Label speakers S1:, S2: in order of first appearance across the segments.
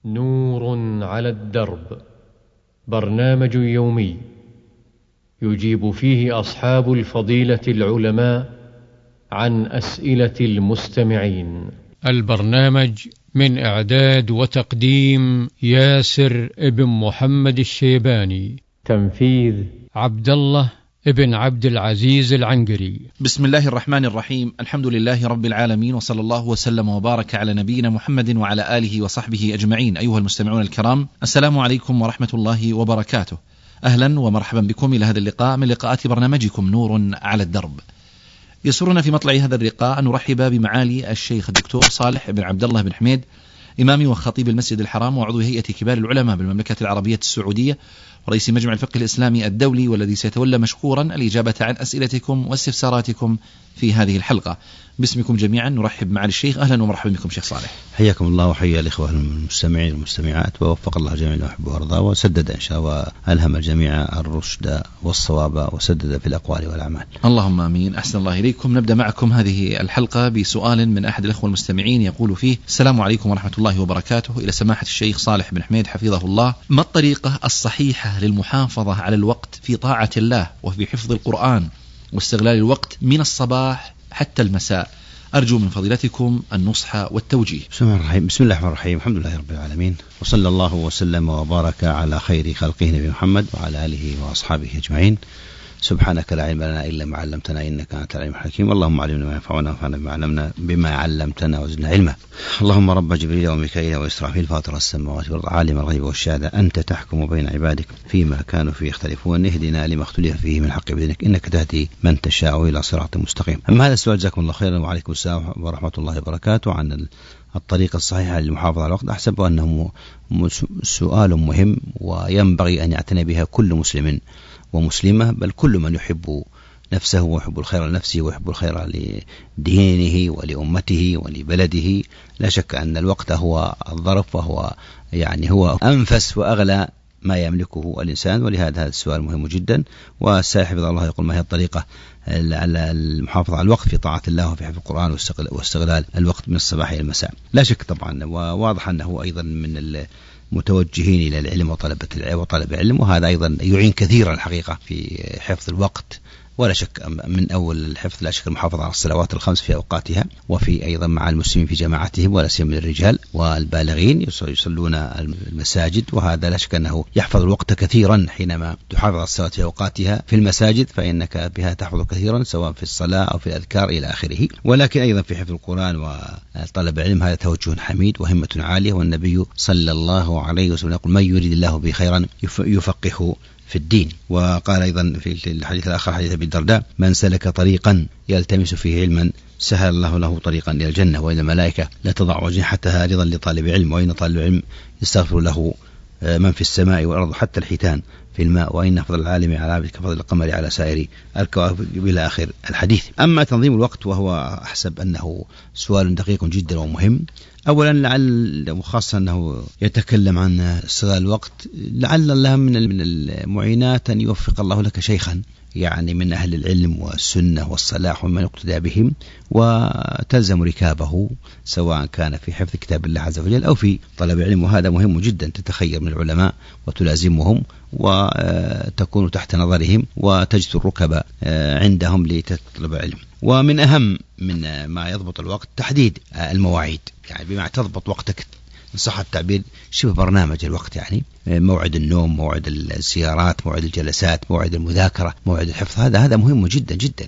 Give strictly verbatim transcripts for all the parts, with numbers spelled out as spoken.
S1: نور على الدرب، برنامج يومي يجيب فيه أصحاب الفضيلة العلماء عن أسئلة المستمعين. البرنامج من إعداد وتقديم ياسر ابن محمد الشيباني، تنفيذ عبد الله ابن عبد العزيز العنقري.
S2: بسم الله الرحمن الرحيم، الحمد لله رب العالمين، وصلى الله وسلم وبارك على نبينا محمد وعلى آله وصحبه أجمعين. أيها المستمعون الكرام، السلام عليكم ورحمة الله وبركاته. أهلا ومرحبا بكم إلى هذا اللقاء من لقاءات برنامجكم نور على الدرب. يسرنا في مطلع هذا اللقاء أن نرحب بمعالي الشيخ الدكتور صالح بن عبد الله بن حميد، إمام وخطيب المسجد الحرام وعضو هيئة كبار العلماء بالمملكة العربية السعودية ورئيس مجمع الفقه الإسلامي الدولي، والذي سيتولى مشكورا الإجابة عن أسئلتكم واستفساراتكم في هذه الحلقة. باسمكم جميعا نرحب معالي الشيخ. أهلا ومرحبا بكم شيخ صالح.
S3: حياكم الله وحيا الإخوة المستمعين والمستمعات، ووفق الله جميع المحب وارضاه، وسدد إن شاء الله ألهم الجميع الرشد والصواب، وسدد في الأقوال والأعمال.
S2: اللهم آمين. أحسن الله إليكم. نبدأ معكم هذه الحلقة بسؤال من أحد الأخوة المستمعين يقول فيه: السلام عليكم ورحمة الله وبركاته. إلى سماحة الشيخ صالح بن حميد حفظه الله، ما الطريقة الصحيحة للمحافظة على الوقت في طاعة الله وفي حفظ القرآن واستغلال الوقت من الصباح حتى المساء؟ أرجو من فضيلتكم النصح والتوجيه.
S3: بسم الله الرحمن بسم الله الرحمن الرحيم الحمد لله رب العالمين، وصلى الله وسلم وبارك على خير خلقه نبي محمد وعلى آله وأصحابه أجمعين. سبحانك لا علم لنا إلا ما علمتنا إنك أنت العليم الحكيم. اللهم علمنا ما ينفعنا وانفعنا بما علمنا بما علمتنا وزدنا علما. اللهم رب جبريل وميكائيل وإسرافيل فاطر السماوات والأرض عالم الغيب والشهادة أنت تحكم بين عبادك فيما كانوا فيه يختلفون، اهدنا لما اختلف فيه من حق بإذنك إنك تهدي من تشاء إلى صراط مستقيم. أما هذا السؤال جزاكم الله خيرا وعليكم السلام ورحمة الله وبركاته عن الطريقة الصحيحة للمحافظة على الوقت. أحسب أنه سؤال مهم وينبغي أن يعتني بها كل مسلم ومسلمة، بل كل من يحب نفسه ويحب الخير لنفسه ويحب الخير لدينه ولأمته ولبلده. لا شك أن الوقت هو الظرف، وهو يعني هو أنفس وأغلى ما يملكه الإنسان، ولهذا هذا السؤال مهم جدا. والسائل حفظه الله يقول: ما هي الطريقة على المحافظة على الوقت في طاعة الله وفي حفظ القرآن واستغلال الوقت من الصباح إلى المساء؟ لا شك طبعا، وواضح أنه أيضا من متوجهين إلى العلم وطلبة العلم وطلب العلم، وهذا أيضا يعين كثيرا الحقيقة في حفظ الوقت. ولا شك من أول الحفظ لا شك المحافظة على الصلوات الخمس في أوقاتها، وفي أيضا مع المسلمين في جماعتهم، ولا سيما الرجال والبالغين يصلون المساجد، وهذا لا شك أنه يحفظ الوقت كثيرا. حينما تحافظ على الصلوات في أوقاتها في المساجد فإنك بها تحفظ كثيرا، سواء في الصلاة أو في الأذكار إلى آخره. ولكن أيضا في حفظ القرآن وطلب العلم هذا توجه حميد وهمة عالية، والنبي صلى الله عليه وسلم يقول: من يريد الله به خيرا يفقهه في الدين. وقال أيضا في الحديث الآخر حديث أبي الدرداء: من سلك طريقا يلتمس فيه علما سهل الله له طريقا إلى الجنة، وإن الملائكة لا تضع أجنحتها رضا لطالب علم، وإن طالب العلم يستغفر له من في السماء والأرض حتى الحيتان في الماء، وإن فضل العالم على العابد كفضل القمر على سائر الكواكب إلى آخر الحديث. أما تنظيم الوقت، وهو أحسب أنه سؤال دقيق جدا ومهم. أولا لعل، وخاصة أنه يتكلم عن استغلال الوقت، لعل الله من المعينات أن يوفق الله لك شيخا يعني من أهل العلم والسنة والصلاح ومن يقتدى بهم، وتلزم ركابه سواء كان في حفظ كتاب الله عز وجل أو في طلب العلم. وهذا مهم جدا، تتخير من العلماء وتلازمهم وتكون تحت نظرهم وتجد الركب عندهم لتطلب العلم. ومن أهم من ما يضبط الوقت تحديد المواعيد، يعني بما تضبط وقتك إن صح التعبير شبه برنامج الوقت، يعني موعد النوم، موعد الزيارات، موعد الجلسات، موعد المذاكرة، موعد الحفظ. هذا هذا مهم جدا جدا،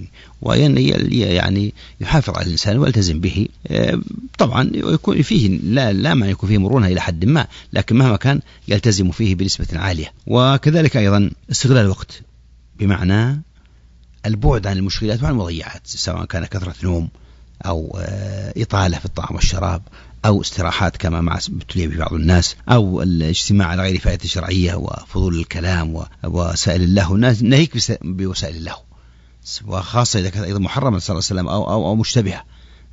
S3: ويعني يحافظ على الإنسان ويلتزم به. طبعا يكون فيه لا لا ما يكون فيه مرونة إلى حد ما، لكن مهما كان يلتزم فيه بنسبة عالية. وكذلك أيضا استغلال الوقت بمعنى البعد عن المشغلات وعن المضيعات، سواء كان كثرة نوم أو إطالة في الطعام والشراب أو استراحات كما مع ابتلي ببعض الناس، أو الاجتماع على غير فائدة شرعية وفضول الكلام ووسائل اللهو. ناهيك بوسائل اللهو، وخاصة إذا كانت أيضا محرمة صلى الله عليه وسلم أو, أو, أو مشتبهة،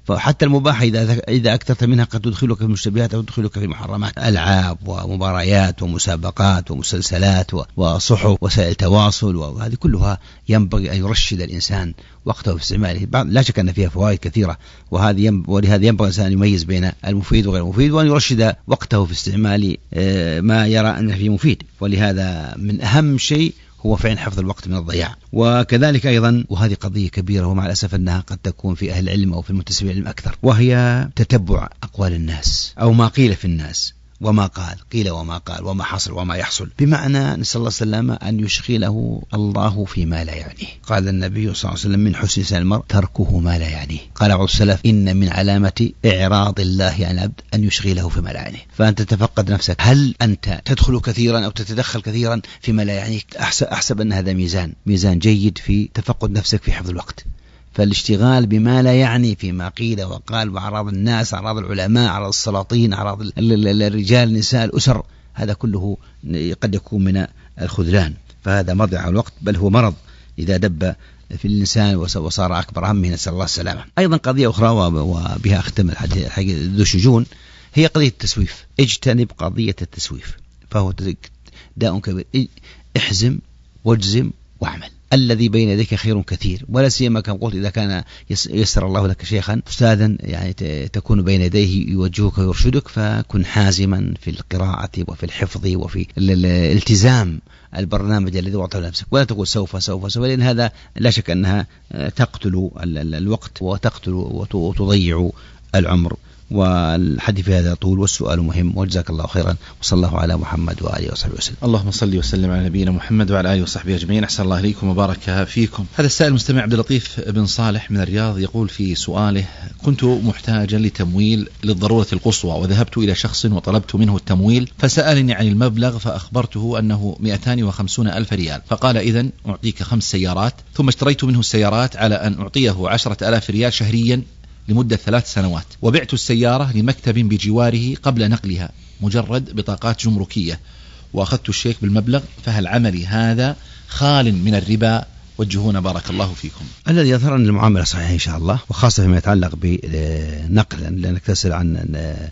S3: فحتى المباح إذا إذا أكثرت منها قد تدخلك في المشتبهات أو تدخلك في المحرمات. ألعاب ومباريات ومسابقات ومسلسلات وصحف وسائل تواصل، وهذه كلها ينبغي أن يرشد الإنسان وقته في استعماله. لا شك أن فيها فوائد كثيرة، وهذه ولهذا ينبغي الإنسان أن يميز بين المفيد وغير المفيد، وأن يرشد وقته في استعمال ما يرى أنه فيه مفيد. ولهذا من أهم شيء هو فعل حفظ الوقت من الضياع. وكذلك أيضا، وهذه قضية كبيرة ومع الأسف أنها قد تكون في أهل العلم أو في المنتسبين العلم أكثر، وهي تتبع أقوال الناس أو ما قيل في الناس وما قال قيل وما قال وما حصل وما يحصل، بمعنى نسأل الله السلامة أن يشغله الله فيما لا يعنيه. قال النبي صلى الله عليه وسلم: من حسن لسان المرء تركه ما لا يعنيه. قال بعض السلف: إن من علامة إعراض الله عن العبد أن يشغله فيما لا يعنيه. فأنت تفقد نفسك، هل أنت تدخل كثيرا أو تتدخل كثيرا فيما لا يعنيك؟ أحسب, أحسب أن هذا ميزان ميزان جيد في تفقد نفسك في حفظ الوقت. فالاشتغال بما لا يعني فيما قيل وقال وأعراض الناس، أعراض العلماء، أعراض السلاطين، أعراض الرجال، النساء، الأسر، هذا كله قد يكون من الخذلان، فهذا مضيع الوقت، بل هو مرض إذا دب في الإنسان وصار أكبر همه، نسأل الله السلامة. أيضا قضية أخرى وبها أختم الحديث ذو شجون، هي قضية التسويف. اجتنب قضية التسويف، فهو داء كبير. احزم واجزم واعمل، الذي بين يديك خير كثير، ولا سيما كما قلت إذا كان يسر الله لك شيخا أستاذا يعني تكون بين يديه يوجهك ويرشدك، فكن حازما في القراءة وفي الحفظ وفي الالتزام البرنامج الذي وضعته لنفسك، ولا تقول سوف سوف سوف، لأن هذا لا شك أنها تقتل الوقت وتقتل وتضيع العمر. والحديث في هذا طول والسؤال مهم، وجزاك الله خيرا، وصلى الله على محمد وآله وصحبه وسلم.
S2: اللهم صل وسلم على نبينا محمد وعلى آله وصحبه أجمعين. أحسن الله إليكم وبارك فيكم. هذا السائل المستمع عبد اللطيف بن صالح من الرياض يقول في سؤاله: كنت محتاجا لتمويل للضرورة القصوى، وذهبت إلى شخص وطلبت منه التمويل، فسألني عن المبلغ، فأخبرته أنه مئتان وخمسون ألف ريال، فقال: إذن أعطيك خمس سيارات. ثم اشتريت منه السيارات على أن أعطيه عشرة ألاف ريال شهريا لمدة ثلاث سنوات، وبعت السيارة لمكتب بجواره قبل نقلها مجرد بطاقات جمركية، وأخذت الشيك بالمبلغ، فهل عملي هذا خال من الربا؟ وجهونا بارك الله فيكم.
S3: الذي يظهر أن المعاملة صحيحة إن شاء الله، وخاصة فيما يتعلق بنقل، لأنك تسأل عن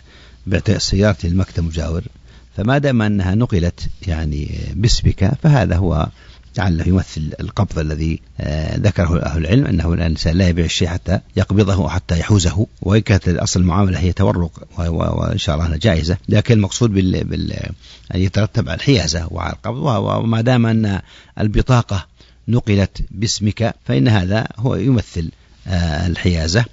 S3: بعت السيارة للمكتب مجاور، فما دام أنها نقلت يعني باسمك فهذا هو لعله يمثل القبض الذي ذكره أهل العلم، أنه الإنسان لا يبيع الشيء حتى يقبضه حتى يحوزه، وإن كانت أصل المعاملة هي تورق وإن شاء الله جائزة، لكن المقصود بال... بال... أن يترتب على الحيازة وعلى القبض. وما دام أن البطاقة نقلت باسمك فإن هذا هو يمثل الحيازة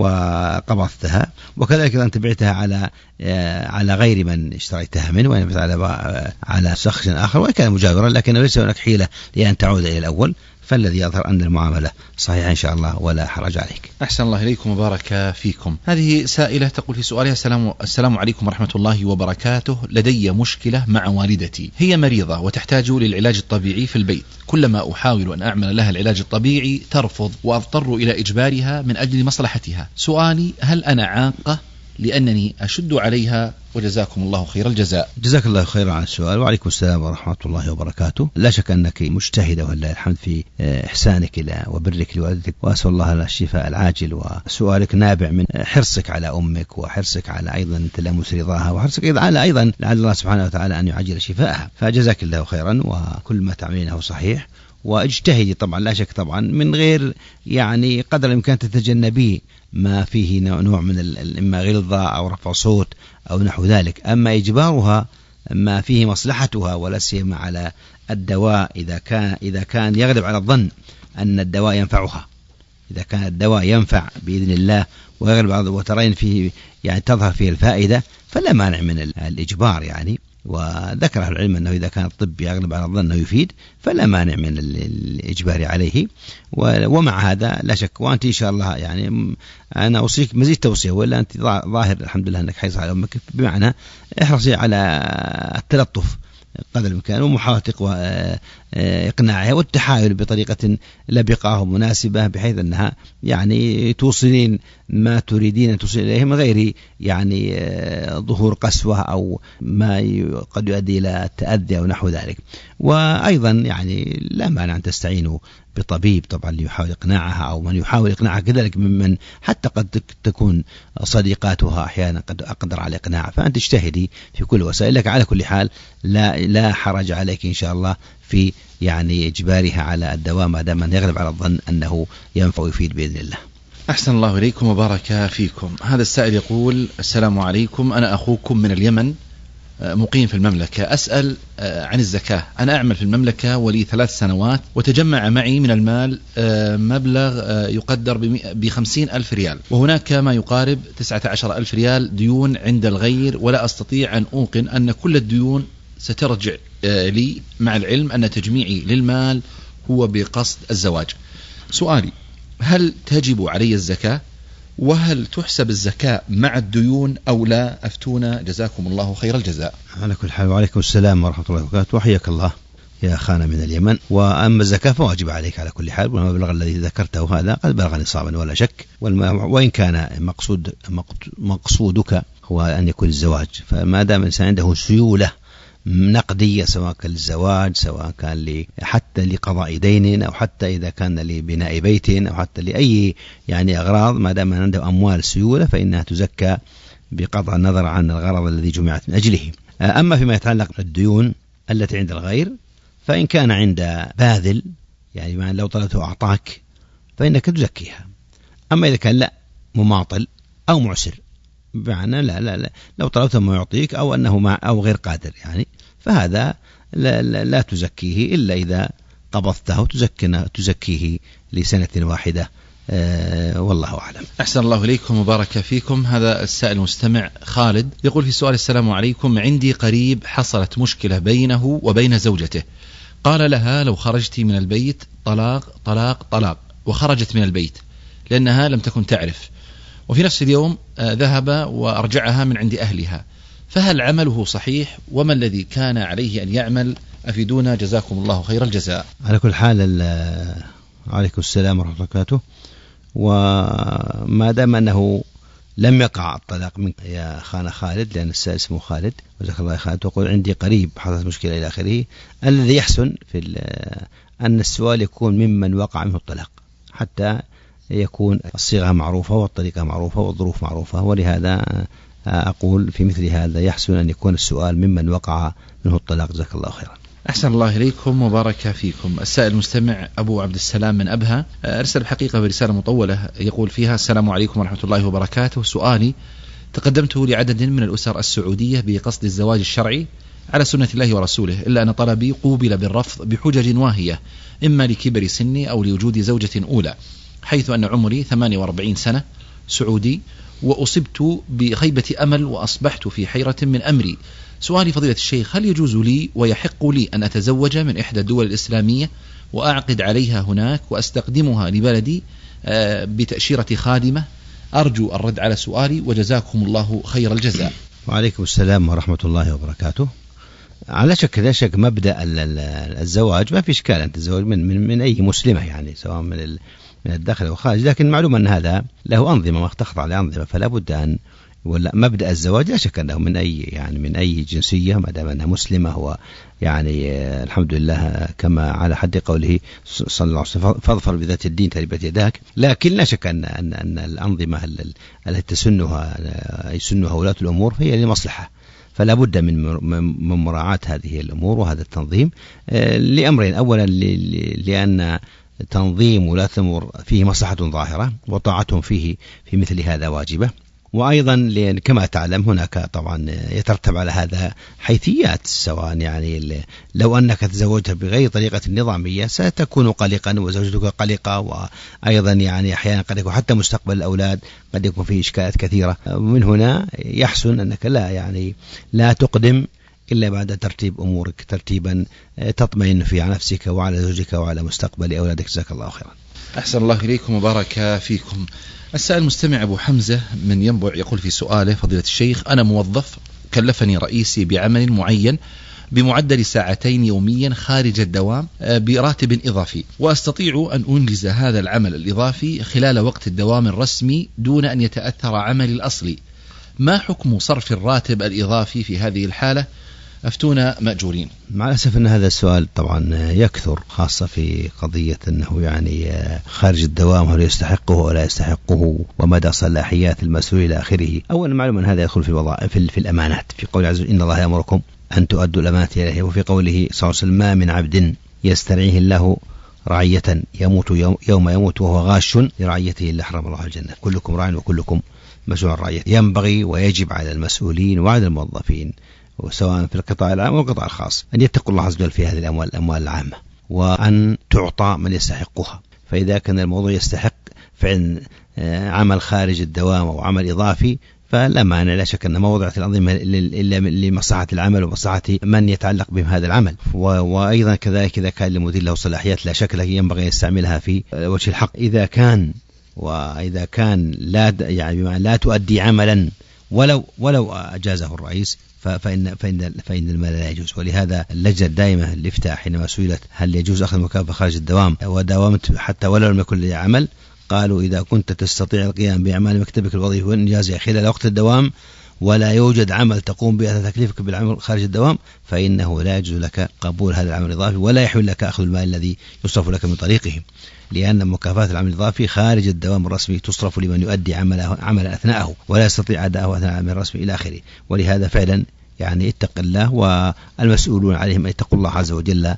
S3: وقبضتها، وكذلك إذا أنت بعتها على على غير من اشتريتها منه، وإن على على شخص آخر وإن كان مجاورا، لكن ليس هناك حيلة لأن تعود إلى الأول، فالذي يظهر أن المعاملة صحيحة إن شاء الله ولا حرج عليك.
S2: أحسن الله إليكم وبارك فيكم. هذه سائلة تقول في سؤالها: السلام, السلام عليكم ورحمة الله وبركاته، لدي مشكلة مع والدتي، هي مريضة وتحتاج للعلاج الطبيعي في البيت، كلما أحاول أن أعمل لها العلاج الطبيعي ترفض، وأضطر إلى إجبارها من أجل مصلحتها. سؤالي: هل أنا عاقة لأنني أشد عليها؟ وجزاكم الله خير الجزاء.
S3: جزاك الله خيرا على السؤال، وعليكم السلام ورحمة الله وبركاته. لا شك أنك مجتهدة ولله الحمد في إحسانك إلى وبرك لوالدتك، وأسأل الله الشفاء العاجل. وسؤالك نابع من حرصك على أمك، وحرصك على أيضا تلامس رضاها، وحرصك أيضا على أيضا لعل الله سبحانه وتعالى أن يعجل شفاءها، فجزاك الله خيرا، وكل ما تعملينه صحيح، واجتهدي طبعا لا شك طبعا من غير يعني قدر الإمكان تتجنبيه ما فيه نوع من إما غلظة أو رفع صوت أو نحو ذلك. أما إجبارها ما فيه مصلحتها، ولا سيما على الدواء إذا كان إذا كان يغلب على الظن أن الدواء ينفعها، إذا كان الدواء ينفع بإذن الله ويغلب على وترين فيه يعني تظهر فيه الفائدة، فلا مانع من الإجبار يعني. وذكر أهل العلم أنه إذا كان الطب يغلب على الظن أنه يفيد فلا مانع من الإجبار عليه. ومع هذا لا شك، وأنت إن شاء الله يعني أنا أوصيك مزيد توصية، ولا أنت ظاهر الحمد لله أنك حريص على أمك، بمعنى احرصي على التلطف قدر الإمكان، ومحاولة تقوى إقناعها والتحايل بطريقة لبقة ومناسبة بحيث أنها يعني توصلين ما تريدين أن توصل إليه من غير يعني ظهور قسوة أو ما قد يؤدي إلى تأذي أو نحو ذلك. وأيضا يعني لا مانع أن تستعينوا بطبيب طبعا ليحاول إقناعها أو من يحاول إقناعها كذلك ممن حتى قد تكون صديقاتها أحيانا قد أقدر على إقناعها، فأنت اجتهدي في كل وسائلك. على كل حال لا لا حرج عليك إن شاء الله في يعني إجبارها على الدواء ما دام يغلب على الظن أنه ينفع ويفيد بإذن الله.
S2: أحسن الله إليكم وبارك فيكم. هذا السائل يقول: السلام عليكم، أنا أخوكم من اليمن مقيم في المملكة، أسأل عن الزكاة. أنا أعمل في المملكة ولي ثلاث سنوات، وتجمع معي من المال مبلغ يقدر بخمسين ألف ريال، وهناك ما يقارب تسعة عشر ألف ريال ديون عند الغير، ولا أستطيع أن أوقن أن كل الديون سترجع لي، مع العلم أن تجميعي للمال هو بقصد الزواج. سؤالي: هل تجب علي الزكاة؟ وهل تحسب الزكاة مع الديون أو لا؟ أفتونا جزاكم الله خير الجزاء.
S3: على كل حال، وعليكم السلام ورحمة الله وبركاته، وحياك الله يا أخانا من اليمن. وأما الزكاة فواجب عليك على كل حال، والمبلغ الذي ذكرته هذا قد بلغ نصابا ولا شك، وإن كان مقصود مقصودك هو أن يكون الزواج، فما دام الإنسان عنده سيولة نقدية سواء كان للزواج سواء كان لي حتى لقضاء دين أو حتى إذا كان لبناء بيت أو حتى لأي يعني أغراض، ما دام عنده أموال سيولة فإنها تزكى بقطع النظر عن الغرض الذي جمعت من أجله. أما فيما يتعلق بالديون التي عند الغير، فإن كان عند باذل يعني لو طلبته أعطاك فإنك تزكيها. أما إذا كان لا مماطل أو معسر، بمعنى لا لا لا لو طلبته ما يعطيك أو أنه مع أو غير قادر يعني، فهذا لا, لا, لا تزكيه إلا إذا قبضته تزكيه لسنة واحدة. أه والله أعلم.
S2: أحسن الله إليكم وبارك فيكم. هذا السائل المستمع خالد يقول في سؤال: السلام عليكم، عندي قريب حصلت مشكلة بينه وبين زوجته، قال لها لو خرجت من البيت طلاق طلاق طلاق، وخرجت من البيت لأنها لم تكن تعرف، وفي نفس اليوم ذهب وأرجعها من عند أهلها، فهل عمله صحيح؟ وما الذي كان عليه أن يعمل؟ أفيدونا جزاكم الله خير الجزاء.
S3: على كل حال، عليكم السلام ورحمة الله وبركاته. وما دام أنه لم يقع الطلاق منك يا أخانا خالد، لأن السائل اسمه خالد جزاك الله خير، تقول عندي قريب حصلت مشكلة إلى آخره، الذي يحسن في أن السؤال يكون ممن وقع منه الطلاق حتى يكون الصيغة معروفة والطريقة معروفة والظروف معروفة، ولهذا أقول في مثل هذا يحسن أن يكون السؤال ممن وقع منه الطلاق جزاك الله خيرا.
S2: أحسن الله إليكم وبارك فيكم. السائل المستمع أبو عبد السلام من أبها أرسل الحقيقة برسالة مطولة يقول فيها: السلام عليكم ورحمة الله وبركاته، سؤالي: تقدمت لعدد من الأسر السعودية بقصد الزواج الشرعي على سنة الله ورسوله، إلا أن طلبي قوبل بالرفض بحجج واهية، إما لكبر سني أو لوجود زوجة أولى، حيث أن عمري ثمانية وأربعين سنة، سعودي، وأصبت بخيبة أمل وأصبحت في حيرة من أمري. سؤالي فضيلة الشيخ: هل يجوز لي ويحق لي أن أتزوج من إحدى الدول الإسلامية وأعقد عليها هناك وأستقدمها لبلدي بتأشيرة خادمة؟ أرجو الرد على سؤالي وجزاكم الله خير الجزاء.
S3: وعليكم السلام ورحمة الله وبركاته. على شك لا شك مبدأ الزواج ما في إشكال أن تتزوج من, من, من أي مسلمة يعني، سواء من من الداخل أو الخارج، لكن معلوم أن هذا له أنظمة واختخضع لأنظمة، فلا بد أن ولا مبدأ الزواج لا شك أنه من أي يعني من أي جنسية ما دام أنها مسلمة، هو يعني الحمد لله كما على حد قوله صلى الله عليه وسلم: فاظفر بذات الدين تربت يداك. لكن لا شك أن أن, أن الأنظمة التي تسنها يسنها ولاة الأمور فهي لمصلحة، فلا بد من من مراعاة هذه الأمور وهذا التنظيم لأمرين: أولا لأن تنظيم ولاة الأمور فيه مصلحة ظاهرة وطاعتهم فيه في مثل هذا واجبة، وأيضا لأن كما تعلم هناك طبعا يترتب على هذا حيثيات، سواء يعني لو أنك تزوجت بغير طريقة نظامية ستكون قلقا وزوجتك قلقة، وأيضا يعني أحيانا قد يكون حتى مستقبل الأولاد قد يكون فيه إشكالات كثيرة. ومن هنا يحسن أنك لا يعني لا تقدم إلا بعد ترتيب أمورك ترتيبا تطمئن فيه على نفسك وعلى زوجك وعلى مستقبل أولادك جزاك الله خيرا.
S2: أحسن الله إليكم وبارك فيكم. السائل المستمع أبو حمزة من ينبع يقول في سؤاله: فضيلة الشيخ، أنا موظف كلفني رئيسي بعمل معين بمعدل ساعتين يوميا خارج الدوام براتب إضافي، وأستطيع أن أنجز هذا العمل الإضافي خلال وقت الدوام الرسمي دون أن يتأثر عملي الأصلي. ما حكم صرف الراتب الإضافي في هذه الحالة؟ أفتونا مأجورين.
S3: مع الأسف أن هذا السؤال طبعا يكثر، خاصة في قضية أنه يعني خارج الدوام هل يستحقه ولا يستحقه، ومدى صلاحيات المسؤول إلى آخره. أولا معلوم أن هذا يدخل في الوظائف في الأمانات، في قول عز وجل إن الله يأمركم أن تؤدوا الأمانات إليه، وفي قوله صلى الله عليه وسلم ما من عبد يسترعيه الله رعية يموت يوم, يوم يموت وهو غاش لرعيته إلا حرم الله الجنة. كلكم راع وكلكم مسؤول عن رعيته. ينبغي ويجب على المسؤولين وعلى الموظفين وسواء في القطاع العام أو القطاع الخاص أن يتقوا الله عز وجل في هذه الأموال الأموال العامة، وأن تعطى من يستحقها. فإذا كان الموضوع يستحق فعل عمل خارج الدوام أو عمل إضافي فلا مانع، لا شك أن ما وضعت الأنظمة إلا لمصلحة العمل ومصلحة من يتعلق بهذا العمل. وأيضا كذلك إذا كان لمدير له صلاحيات لا شك ينبغي أن يستعملها في وجه الحق. إذا كان وإذا كان لا يعني لا تؤدي عملا ولو ولو أجازه الرئيس فإن فإن فإن المال لا يجوز. ولهذا اللجنة الدائمة الإفتاء حينما سئلت هل يجوز أخذ المكافأة خارج الدوام وداومت حتى ولو لم يكن لي عمل، قالوا إذا كنت تستطيع القيام بأعمال مكتبك الوظيفي والإنجازها خلال وقت الدوام ولا يوجد عمل تقوم به تكليفك بالعمل خارج الدوام فإنه لا يجوز لك قبول هذا العمل الإضافي، ولا يحل لك أخذ المال الذي يصرف لك من طريقه، لأن مكافأة العمل الإضافي خارج الدوام الرسمي تصرف لمن يؤدي عمله عملا أثناءه ولا يستطيع أداءه أثناء العمل الرسمي إلى آخره. ولهذا فعلا يعني اتق الله، والمسؤولون عليهم أن يتقوا الله عز وجل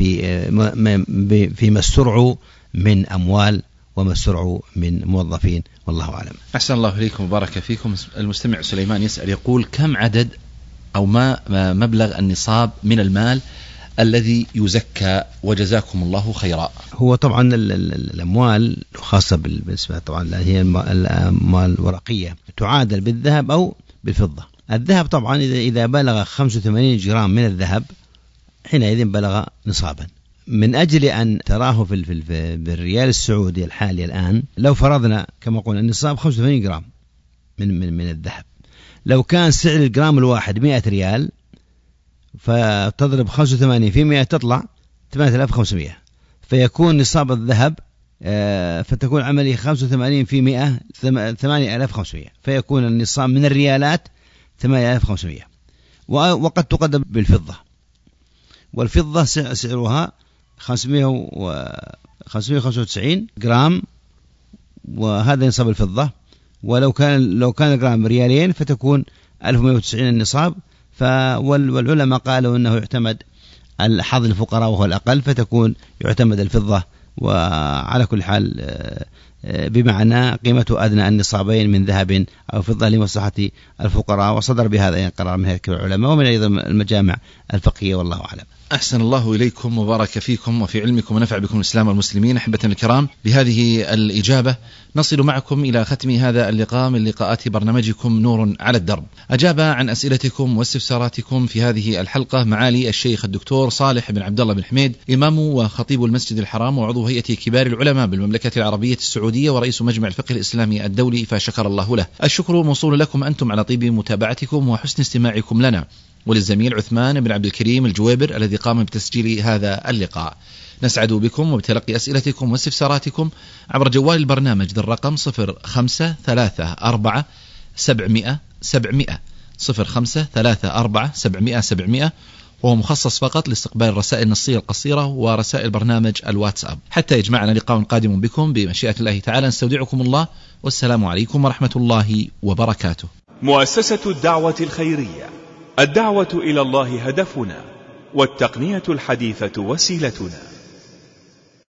S3: في فيما استرعوا من أموال وما استرعوا من موظفين، والله أعلم.
S2: أحسن الله إليكم وبارك فيكم. المستمع سليمان يسأل يقول كم عدد أو ما مبلغ النصاب من المال الذي يزكى وجزاكم الله خيرا؟
S3: هو طبعا الأموال خاصة بالنسبة طبعا هي الأموال الورقية تعادل بالذهب أو بالفضة. الذهب طبعا إذا بلغ خمسة وثمانين جرام من الذهب حينئذ بلغ نصابا. من أجل أن تراه في بالريال السعودي الحالي الآن، لو فرضنا كما قلنا النصاب خمسة وثمانين جرام من من من الذهب، لو كان سعر الجرام الواحد مئة ريال فتضرب خمسة وثمانين في مئة تطلع ثمانية آلاف وخمسمئة، فيكون نصاب الذهب فتكون عملية خمسة وثمانين في مئة ثمانية آلاف وخمسمئة، فيكون النصاب من الريالات ثمانية آلاف وخمسمئة. وقد تقدم بالفضة، والفضة سعرها خمسمئة وخمسة وتسعين جرام، وهذا نصاب الفضة. ولو كان لو كان الجرام ريالين فتكون ألف ومئة وتسعين النصاب. والعلماء قالوا أنه يعتمد حظ الفقراء وهو الأقل، فتكون يعتمد الفضة. وعلى كل حال بمعنى قيمته أدنى النصابين من ذهب أو فضة لمصلحة الفقراء، وصدر بهذا قرار من هيئة العلماء ومن أيضا المجامع الفقهية، والله أعلم.
S2: أحسن الله إليكم وبارك فيكم وفي علمكم ونفع بكم الإسلام والمسلمين. أحبة الكرام، بهذه الإجابة نصل معكم إلى ختم هذا اللقاء من لقاءات برنامجكم نور على الدرب. أجاب عن أسئلتكم واستفساراتكم في هذه الحلقة معالي الشيخ الدكتور صالح بن عبد الله بن حميد، إمام وخطيب المسجد الحرام وعضو هيئة كبار العلماء بالمملكة العربية السعودية ورئيس مجمع الفقه الإسلامي الدولي، فشكر الله له. الشكر موصول لكم أنتم على طيب متابعتكم وحسن استماعكم لنا، وللزميل عثمان بن عبد الكريم الجويبر الذي قام بتسجيل هذا اللقاء. نسعد بكم وبتلقي أسئلتكم واستفساراتكم عبر جوال البرنامج ذي الرقم صفر خمسة ثلاثة أربعة سبعمائة سبعمائة صفر خمسة ثلاثة أربعة سبعمائة سبعمائة، وهو مخصص فقط لاستقبال الرسائل النصية القصيرة ورسائل برنامج الواتساب. حتى يجمعنا لقاء قادم بكم بمشيئة الله تعالى، نستودعكم الله والسلام عليكم ورحمة الله وبركاته.
S4: مؤسسة الدعوة الخيرية، الدعوة إلى الله هدفنا، والتقنية الحديثة وسيلتنا.